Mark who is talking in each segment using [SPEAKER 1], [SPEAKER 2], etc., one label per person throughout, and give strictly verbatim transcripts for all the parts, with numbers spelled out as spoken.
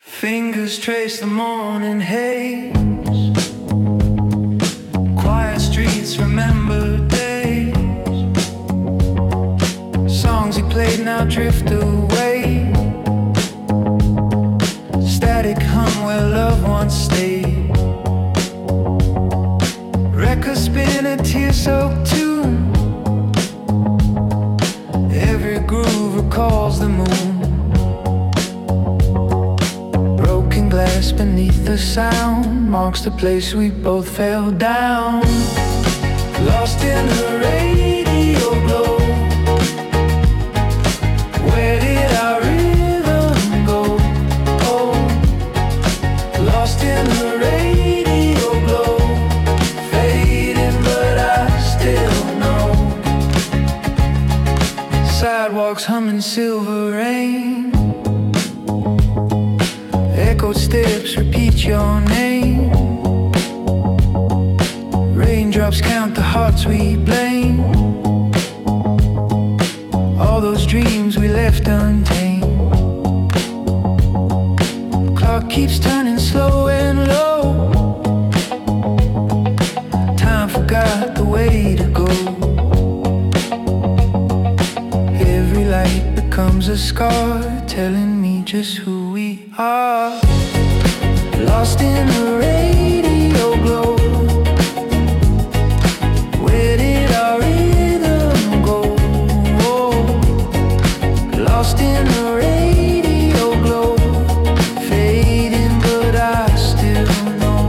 [SPEAKER 1] Fingers trace the morning haze. Quiet streets remember days. Songs he played now drift away. Static hum where love once stayed. Records spin a tear-soaked tune. Every groove recalls the moon. Glass beneath the sound marks the place we both fell down. Lost in the radio glow. Where did our rhythm go? Oh, lost in the radio glow. Fading but I still know. Sidewalks humming silver rain. Echoed steps repeat your name. Raindrops count the hearts we blame. All those dreams we left untamed. Clock keeps turning slow and low. Time forgot the way to go. Every light becomes a scar, telling me just who we are. Lost in the radio glow. Where did our rhythm go? Oh, lost in the radio glow. Fading but I still know.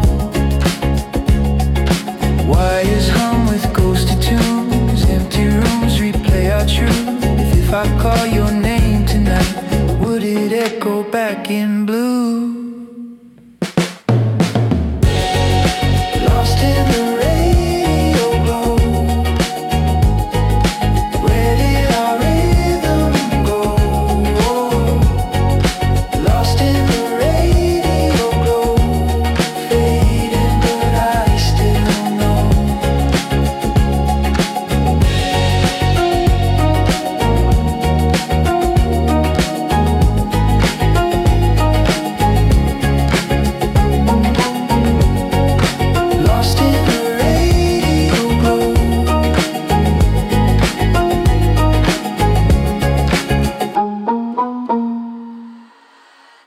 [SPEAKER 1] Wires hum with ghosted tunes. Empty rooms replay our truth. If I call your name tonight, would it echo back in blue?